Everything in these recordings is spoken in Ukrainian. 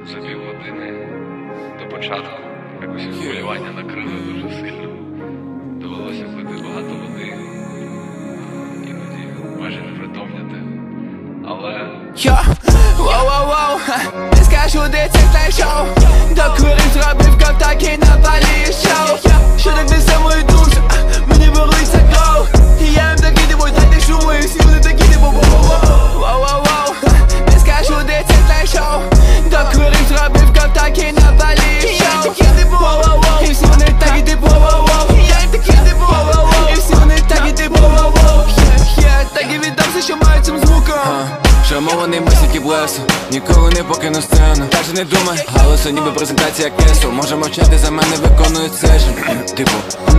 За півгодини до початку якось хвилювання накрило дуже сильно. Довелося пити багато води, іноді майже не притомняти. Але... Воу-воу-воу, не скажу, де це знайшов. Докурив, зробив ковтак і напалює шоу. Що так несе мою душу, мені борлиться кров. І я їм таки дивуй, дайте шуму, і всі вони такі дивуй. Воу-воу-воу, не скажу, де це знайшов. Докурив, зробив ковтак і напалює шоу. І всі вони такі дивуй. І я їм такі дивуй. І всі вони такі дивуй. Так і віддався, що маю цим звуком. Шрамований мислики блесу, ніколи не покину сцену. Каже, не думай, галасу, ніби презентація кесу. Може мовчати, за мене виконують сешн. Типу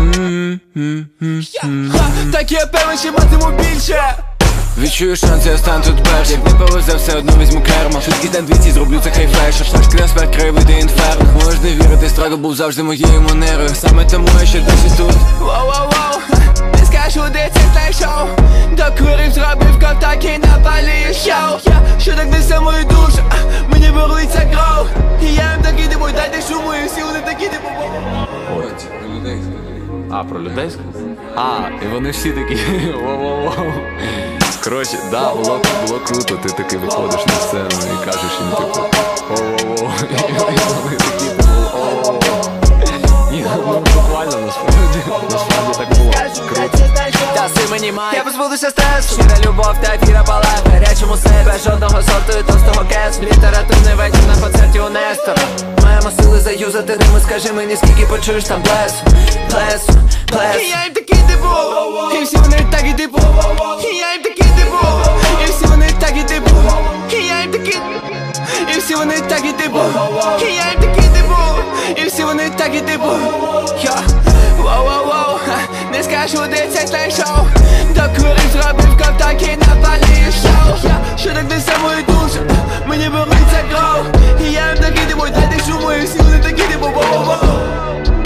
так я певен, що матиму більше. Відчую шанс, я стану тут перший. Як не повезе, все одно візьму кермо. Швидкість на 200, зроблю це хайфлешер. Шашки на смерть, краєвиди інферно. Можеш не вірити, страгл був завжди моєю манерою. Саме тому я ще досі тут. Воу-воу-воу, не скажу, де це знайшов. Докурив, зробив ковтак і напалює шоу. Що так несе мою душу, мені борлиться кров. І я їм таки дивуй, дайте шуму, і всі вони такі дивуй. Ой, це про людей сказали. А, про людей сказали? А, і вони всі такі воу-воу-воу. Коротше, да, було круто, ти таки виходиш на сцену і кажеш їм типу воу-воу-воу. І вони такі типу воу-воу-воу. Ні, ну буквально насправді так було. Круто. Даси мені май, я позбудуся стресу. Щира любов та віра палає в гарячому серці. Без жодного сорту і товстого кесу. Літературний вечір на концерті у Нестора. Маємо сили заюзати рими, скажи мені, скільки почуєш там блесу. І я їм такий диву. І всі вони такі диву. І я їм такий диву. І всі вони такі диву. І я їм такий. І всі вони такі диву. І я їм такий диву. І всі вони такі диву. Воу-воу-воу, не скажу, де це знайшов. Докурив, зробив ковтак і напалює шоу. Що так несе мою душу, мені борлиться кров. І я їм таки дивуй, дайте шуму, і всі вони такі дивуй.